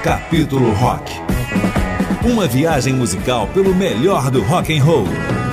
Capítulo Rock. Uma viagem musical pelo melhor do rock and roll.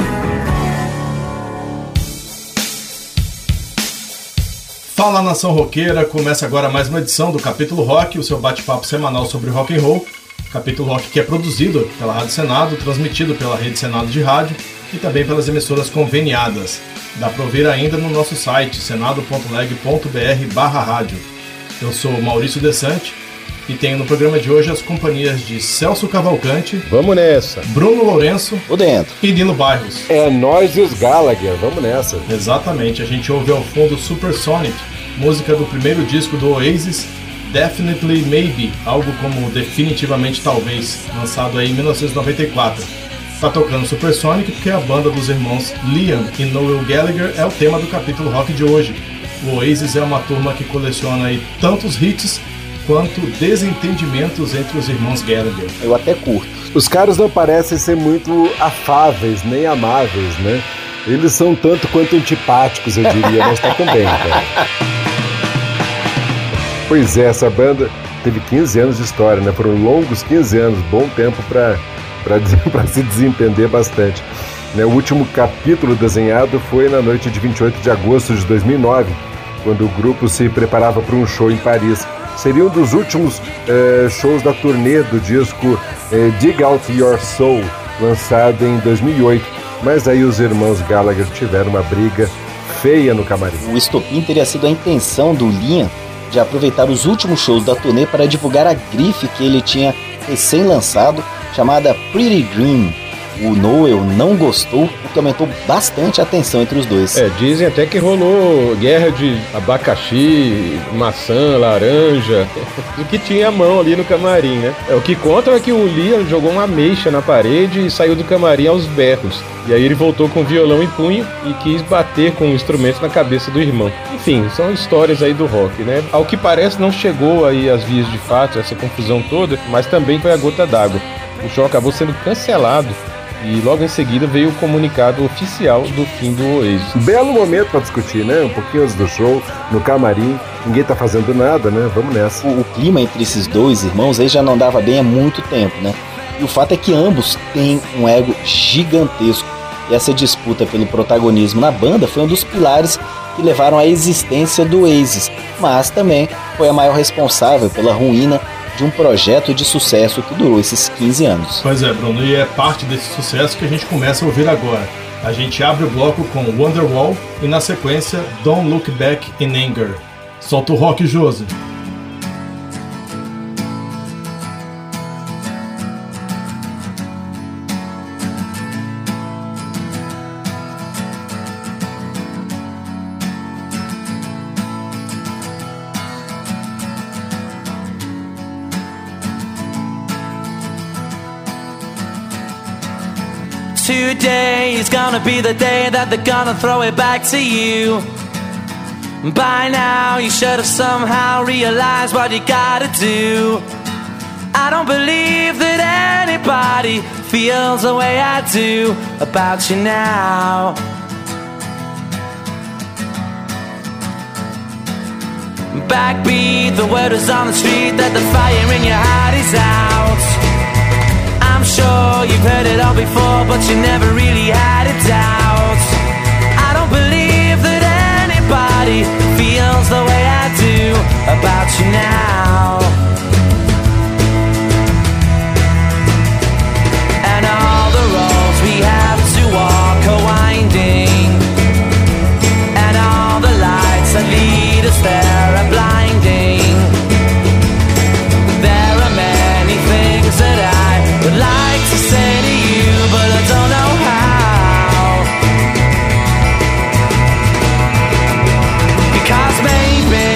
Fala, nação roqueira, começa agora mais uma edição do Capítulo Rock, o seu bate-papo semanal sobre rock and roll. Capítulo Rock que é produzido pela Rádio Senado, transmitido pela Rede Senado de Rádio e também pelas emissoras conveniadas. Dá para ouvir ainda no nosso site, senado.leg.br/rádio. Eu sou Maurício Desante e tenho no programa de hoje as companhias de Celso Cavalcante. Vamos nessa. Bruno Lourenço. Tô dentro. E Nilo Bairros. É nós e os Gallagher, vamos nessa. Exatamente, a gente ouve ao fundo Supersonic, música do primeiro disco do Oasis, Definitely Maybe, algo como Definitivamente Talvez, lançado aí em 1994. Tá tocando Supersonic porque a banda dos irmãos Liam e Noel Gallagher é o tema do Capítulo Rock de hoje. O Oasis é uma turma que coleciona aí tantos hits quanto desentendimentos entre os irmãos Gallagher. Eu até curto. Os caras não parecem ser muito afáveis, nem amáveis, né? Eles são tanto quanto antipáticos, eu diria, mas tocam bem, cara. Pois é, essa banda teve 15 anos de história, né? Foram longos 15 anos, bom tempo para se desentender bastante. O último capítulo desenhado foi na noite de 28 de agosto de 2009, quando o grupo se preparava para um show em Paris. Seria um dos últimos shows da turnê do disco Dig Out Your Soul, lançado em 2008. Mas aí os irmãos Gallagher tiveram uma briga feia no camarim. O estopim teria sido a intenção do Liam de aproveitar os últimos shows da turnê para divulgar a grife que ele tinha recém-lançado, chamada Pretty Green. O Noel não gostou, o que aumentou bastante a tensão entre os dois. Dizem até que rolou guerra de abacaxi, maçã, laranja, do que tinha a mão ali no camarim, né? O que conta é que o Liam jogou uma ameixa na parede e saiu do camarim aos berros. E aí ele voltou com o violão em punho e quis bater com o instrumento na cabeça do irmão. Enfim, são histórias aí do rock, né? Ao que parece não chegou aí às vias de fato, essa confusão toda, mas também foi a gota d'água. O show acabou sendo cancelado e logo em seguida veio o comunicado oficial do fim do Oasis. Belo momento para discutir, né? Um pouquinho antes do show, no camarim, ninguém tá fazendo nada, né? Vamos nessa. O clima entre esses dois irmãos aí já não andava bem há muito tempo, né? E o fato é que ambos têm um ego gigantesco. E essa disputa pelo protagonismo na banda foi um dos pilares que levaram à existência do Oasis, mas também foi a maior responsável pela ruína de um projeto de sucesso que durou esses 15 anos. Pois é, Bruno, e é parte desse sucesso que a gente começa a ouvir agora. A gente abre o bloco com Wonderwall e na sequência Don't Look Back in Anger. Solta o rock, Josi. Today is gonna be the day that they're gonna throw it back to you. By now you should have somehow realized what you gotta do. I don't believe that anybody feels the way I do about you now. Backbeat, the word is on the street that the fire in your heart is out. I'm sure you've heard it all before, but you never really had a doubt. I don't believe that anybody feels the way I do about you now. And all the roads we have to walk are winding, and all the lights that lead us there are blinding. There are many things that I would like to say to you, but I don't know how. Because maybe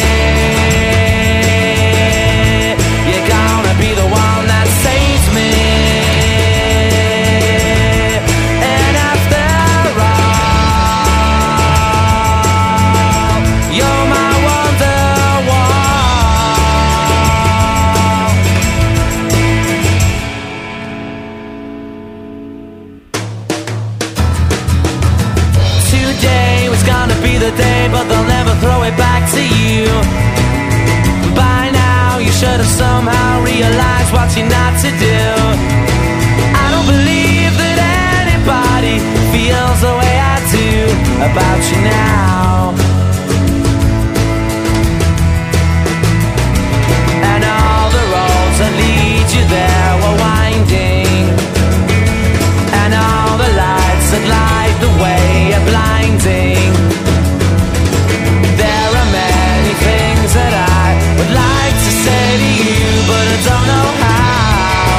you're gonna be the one that saves me. And after all, you're my Wonderwall. Today was gonna be the day, but they'll never throw it back to you. By now you should have somehow realized knows what you're not to do. I don't believe that anybody feels the way I do about you now. And all the roads that lead you there were winding, and all the lights that light the way are blinding. There are many things that I would like to say to you, but I don't know how.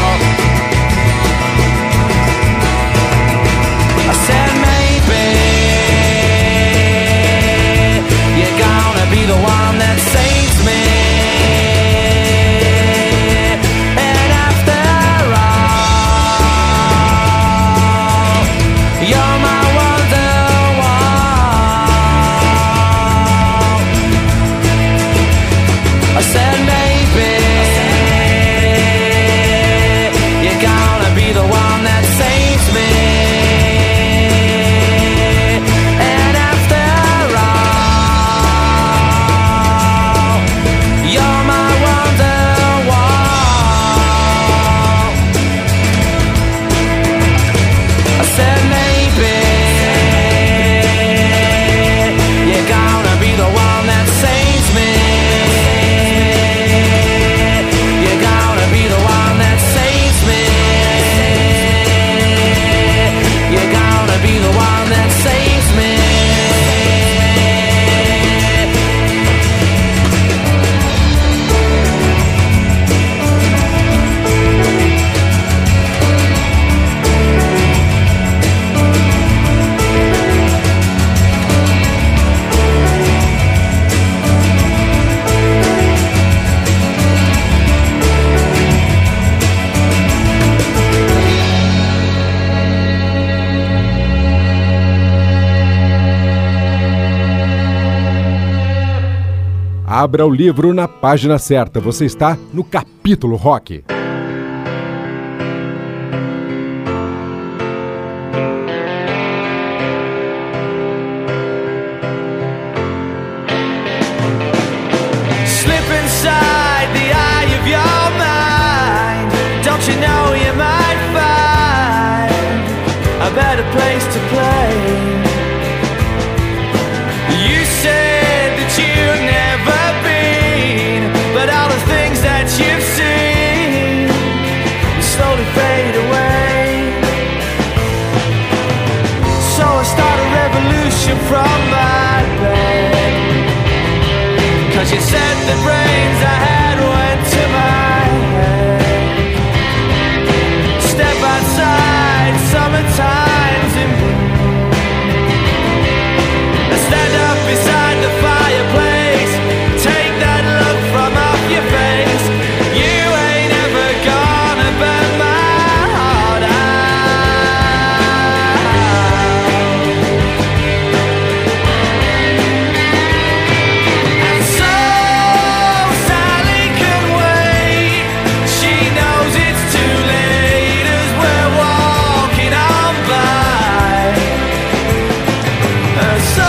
I said maybe you're gonna be the one that saves me. And after all, you're my wonderwall. I said maybe you're gonna be the one that saves me. And after all, you're my wonderwall. I said maybe you're gonna be the one that saves me. You're gonna be the one that saves me. You're gonna be the one that saves me. Abra o livro na página certa. Você está no capítulo rock. Slip inside the eye of your mind. Don't you know you might find a better place to play? You said that you've never been, but all the things that you've seen slowly fade away. So I start a revolution from my bed, 'cause you said the brains I had went to my head. Step outside, summertime's in bloom. Stand up beside the fireplace, take that look from off your face. You ain't ever gonna burn my heart out. And so Sally can wait, she knows it's too late as we're walking on by. And so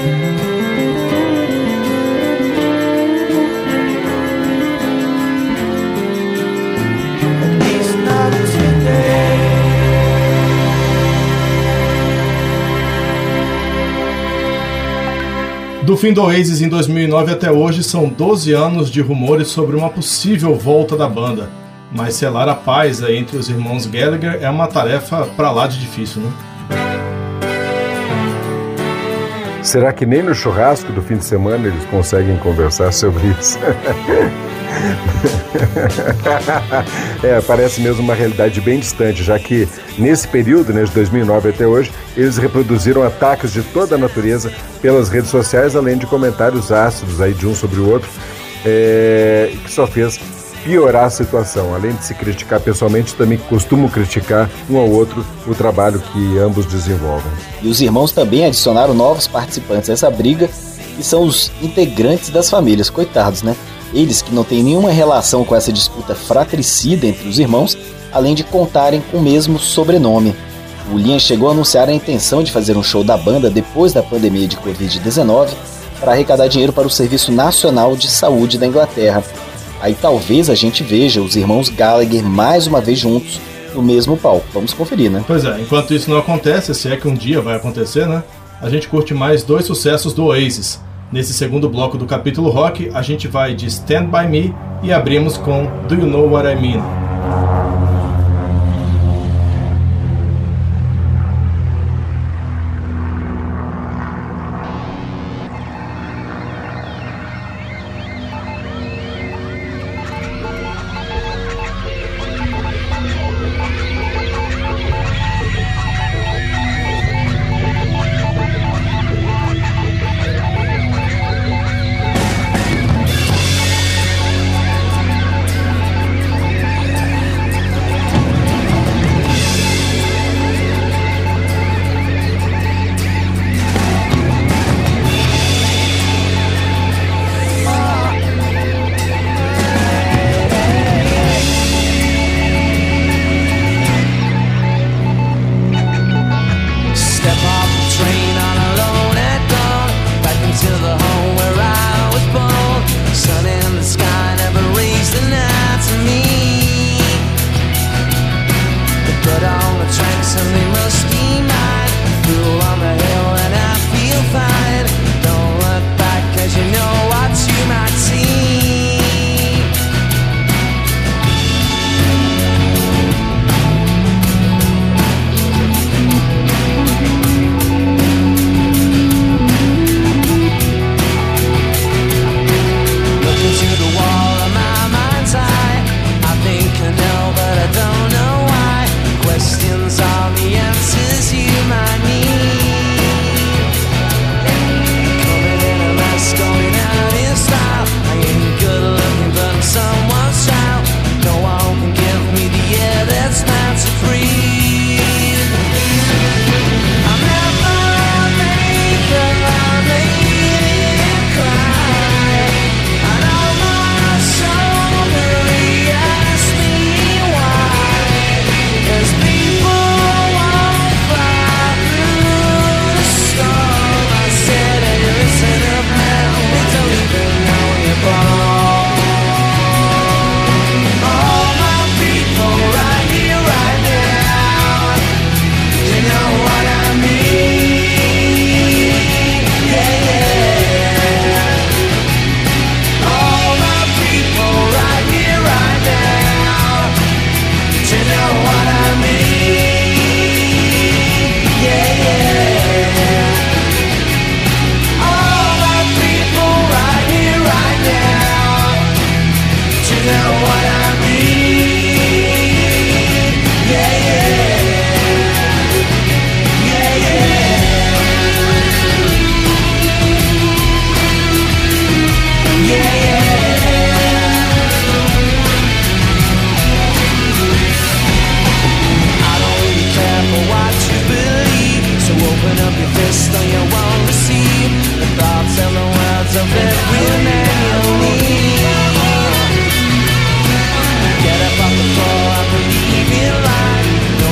Do fim do Oasis em 2009 até hoje são 12 anos de rumores sobre uma possível volta da banda, mas selar a paz aí entre os irmãos Gallagher é uma tarefa pra lá de difícil, né? Será que nem no churrasco do fim de semana eles conseguem conversar sobre isso? Parece mesmo uma realidade bem distante, já que nesse período, de 2009 até hoje, eles reproduziram ataques de toda a natureza pelas redes sociais, além de comentários ácidos aí de um sobre o outro, que só fez piorar a situação. Além de se criticar pessoalmente, também costumam criticar um ao outro o trabalho que ambos desenvolvem. E os irmãos também adicionaram novos participantes a essa briga, que são os integrantes das famílias, coitados, né? Eles que não têm nenhuma relação com essa disputa fratricida entre os irmãos, além de contarem com o mesmo sobrenome. O Liam chegou a anunciar a intenção de fazer um show da banda depois da pandemia de Covid-19 para arrecadar dinheiro para o Serviço Nacional de Saúde da Inglaterra. Aí talvez a gente veja os irmãos Gallagher mais uma vez juntos no mesmo palco. Vamos conferir, né? Pois é, enquanto isso não acontece, se é que um dia vai acontecer, né? A gente curte mais 2 sucessos do Oasis. Nesse segundo bloco do capítulo rock, a gente vai de Stand By Me e abrimos com Do You Know What I Mean?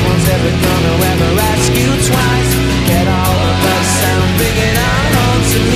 Gonna ever ask you twice. Get all of us sound big and I want to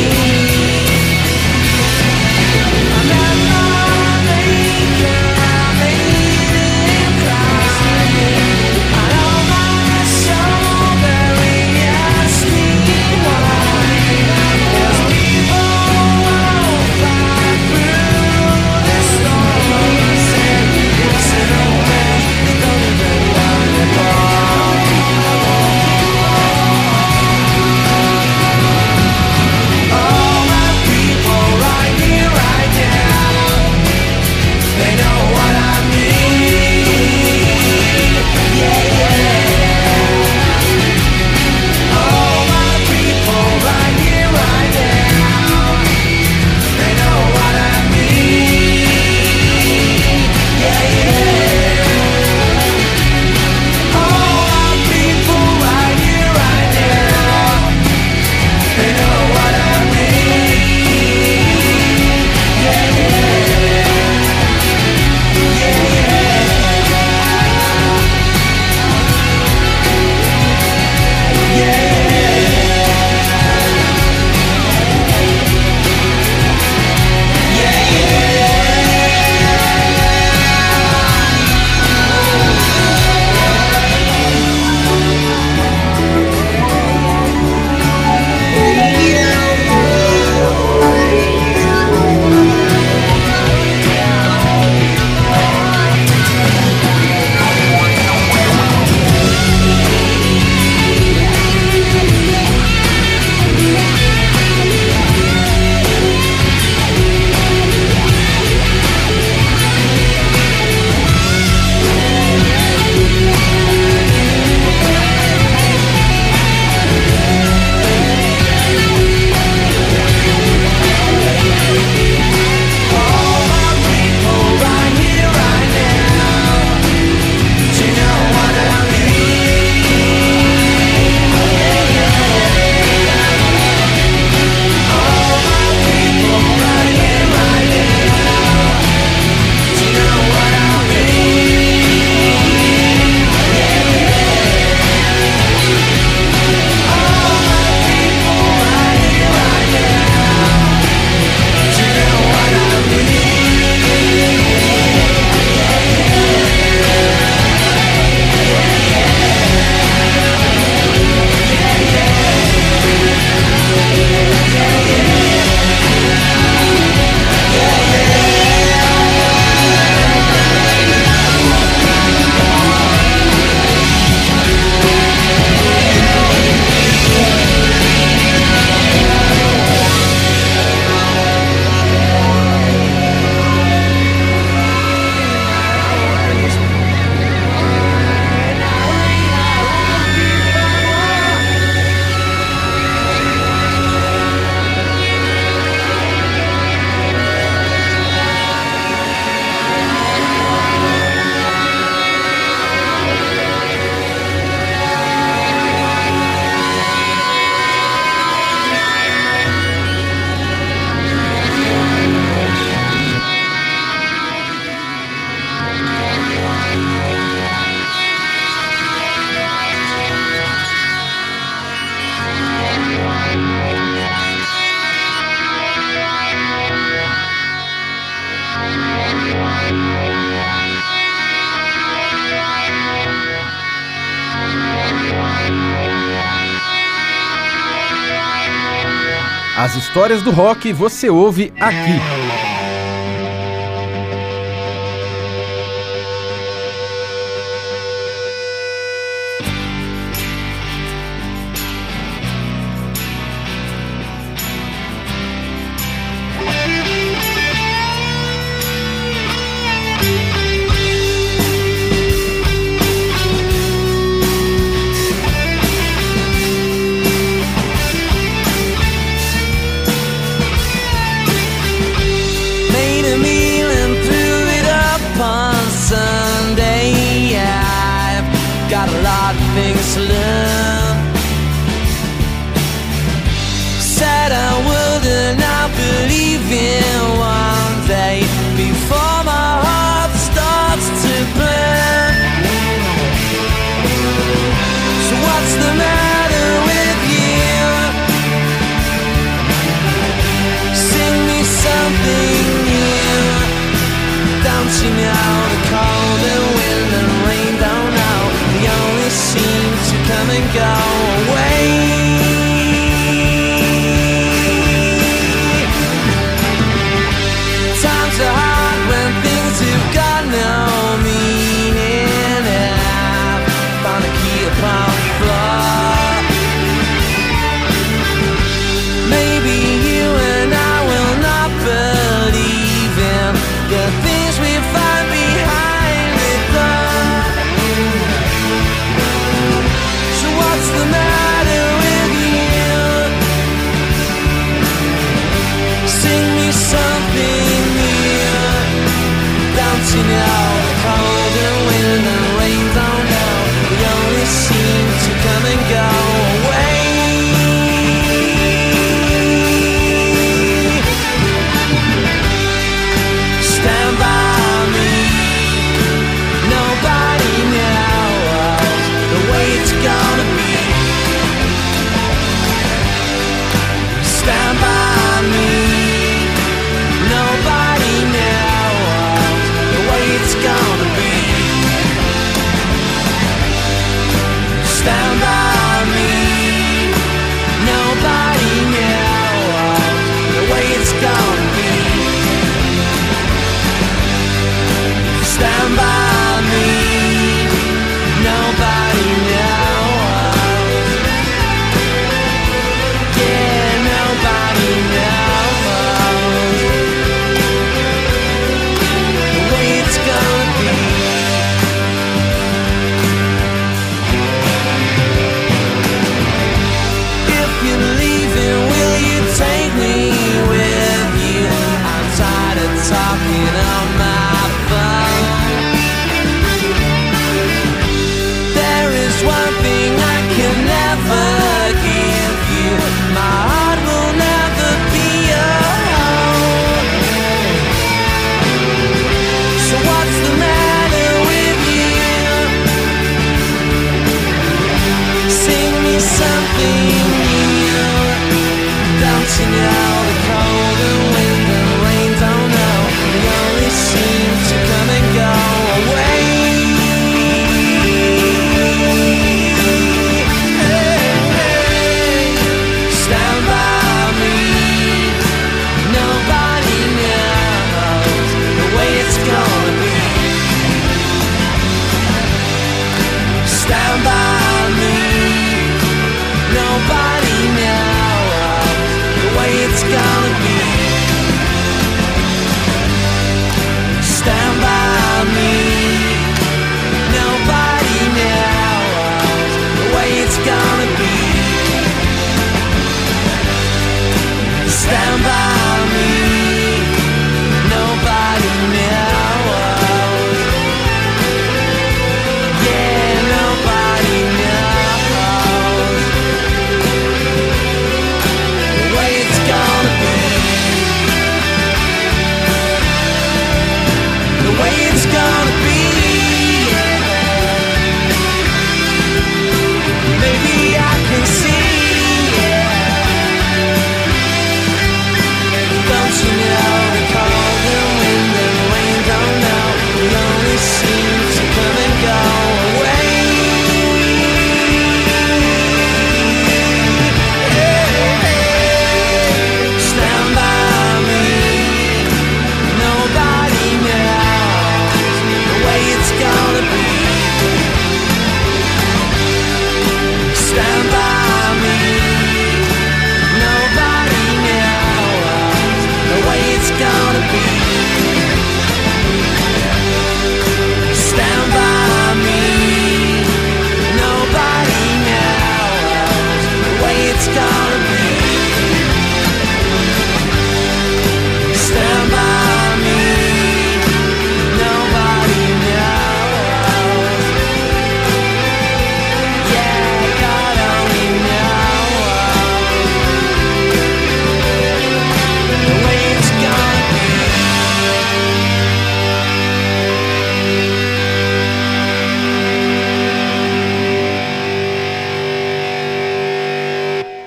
As histórias do rock você ouve aqui.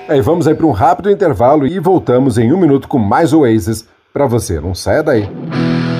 Aí vamos aí para um rápido intervalo e voltamos em 1 minuto com mais Oasis para você. Não saia daí.